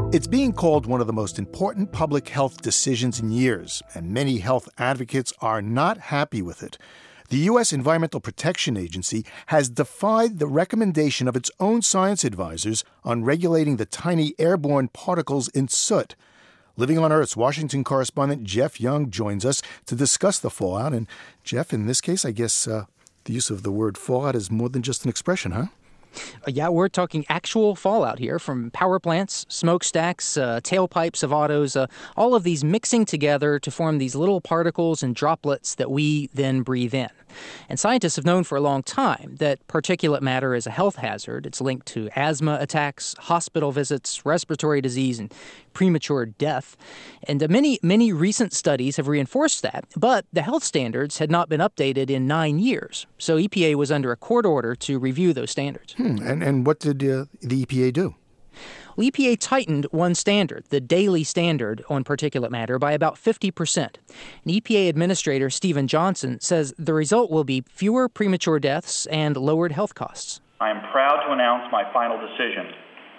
It's being called one of the most important public health decisions in years, and many health advocates are not happy with it. The U.S. Environmental Protection Agency has defied the recommendation of its own science advisors on regulating the tiny airborne particles in soot. Living on Earth's Washington correspondent Jeff Young joins us to discuss the fallout. And Jeff, in this case, I guess the use of the word fallout is more than just an expression, huh? Yeah, we're talking actual fallout here from power plants, smokestacks, tailpipes of autos, all of these mixing together to form these little particles and droplets that we then breathe in. And scientists have known for a long time that particulate matter is a health hazard. It's linked to asthma attacks, hospital visits, respiratory disease, and premature death. And many recent studies have reinforced that, but the health standards had not been updated in 9 years. So EPA was under a court order to review those standards. And what did the EPA do? Well, EPA tightened one standard, the daily standard on particulate matter, by about 50%. And EPA Administrator Stephen Johnson says the result will be fewer premature deaths and lowered health costs. I am proud to announce my final decision.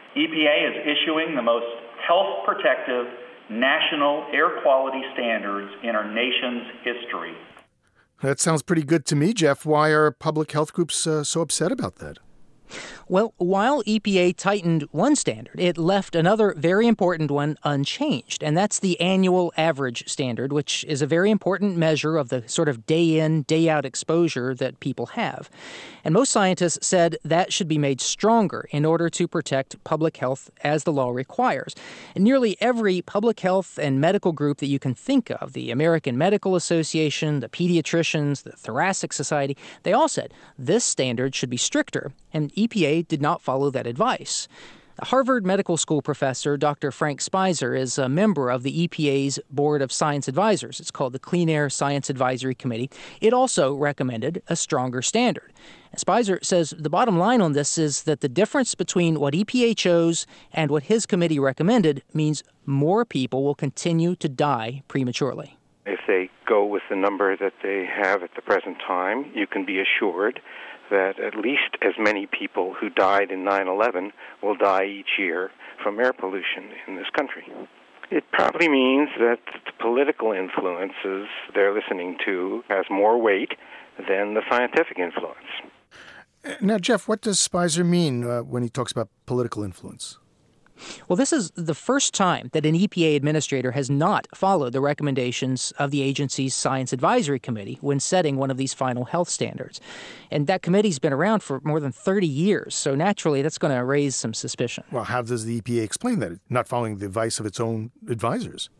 EPA is issuing the most health-protective national air quality standards in our nation's history. That sounds pretty good to me, Jeff. Why are public health groups so upset about that? Well, while EPA tightened one standard, it left another very important one unchanged, and that's the annual average standard, which is a very important measure of the sort of day-in, day-out exposure that people have. And most scientists said that should be made stronger in order to protect public health as the law requires. And nearly every public health and medical group that you can think of, the American Medical Association, the pediatricians, the Thoracic Society, they all said this standard should be stricter, and EPA did not follow that advice. A Harvard Medical School professor, Dr. Frank Spicer, is a member of the EPA's Board of Science Advisors. It's called the Clean Air Science Advisory Committee. It also recommended a stronger standard. Spicer says the bottom line on this is that the difference between what EPA chose and what his committee recommended means more people will continue to die prematurely. If they go with the number that they have at the present time, you can be assured that at least as many people who died in 9/11 will die each year from air pollution in this country. It probably means that the political influences they're listening to has more weight than the scientific influence. Now, Jeff, what does Spicer mean when he talks about political influence? Well, this is the first time that an EPA administrator has not followed the recommendations of the agency's Science Advisory Committee when setting one of these final health standards. And that committee's been around for more than 30 years, so naturally that's going to raise some suspicion. Well, how does the EPA explain that, not following the advice of its own advisors?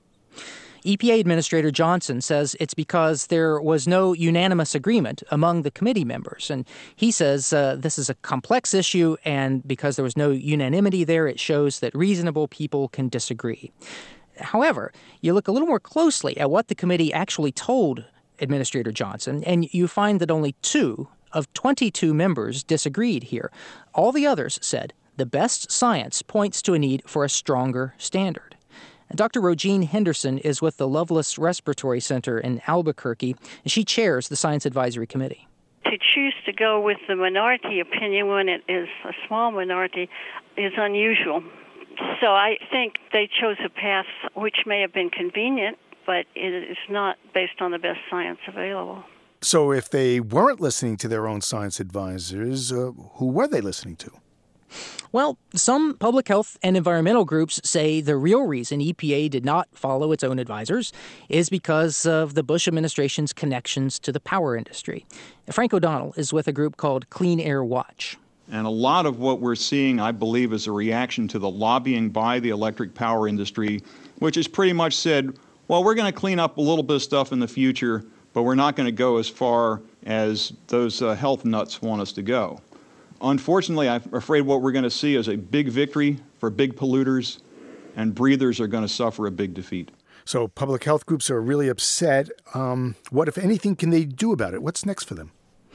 EPA Administrator Johnson says it's because there was no unanimous agreement among the committee members. And he says this is a complex issue, and because there was no unanimity there, it shows that reasonable people can disagree. However, you look a little more closely at what the committee actually told Administrator Johnson, and you find that only 2 of 22 members disagreed here. All the others said the best science points to a need for a stronger standard. Dr. Rogine Henderson is with the Lovelace Respiratory Center in Albuquerque, and she chairs the Science Advisory Committee. To choose to go with the minority opinion when it is a small minority is unusual. So I think they chose a path which may have been convenient, but it is not based on the best science available. So if they weren't listening to their own science advisors, who were they listening to? Well, some public health and environmental groups say the real reason EPA did not follow its own advisors is because of the Bush administration's connections to the power industry. Frank O'Donnell is with a group called Clean Air Watch. And a lot of what we're seeing, I believe, is a reaction to the lobbying by the electric power industry, which has pretty much said, well, we're going to clean up a little bit of stuff in the future, but we're not going to go as far as those health nuts want us to go. Unfortunately, I'm afraid what we're going to see is a big victory for big polluters, and breathers are going to suffer a big defeat. So public health groups are really upset. What, if anything, can they do about it? What's next for them?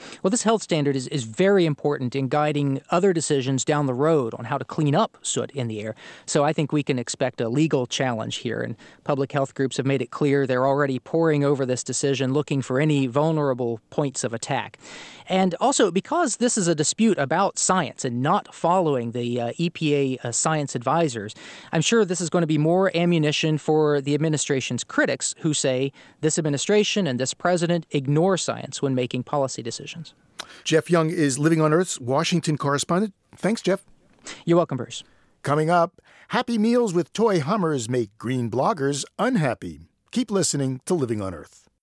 Well, this health standard is very important in guiding other decisions down the road on how to clean up soot in the air. So I think we can expect a legal challenge here. And public health groups have made it clear they're already poring over this decision, looking for any vulnerable points of attack. And also, because this is a dispute about science and not following the EPA science advisors, I'm sure this is going to be more ammunition for the administration's critics who say this administration and this president ignore science when making policy decisions. Jeff Young is Living on Earth's Washington correspondent. Thanks, Jeff. You're welcome, Bruce. Coming up, Happy Meals with toy Hummers make green bloggers unhappy. Keep listening to Living on Earth.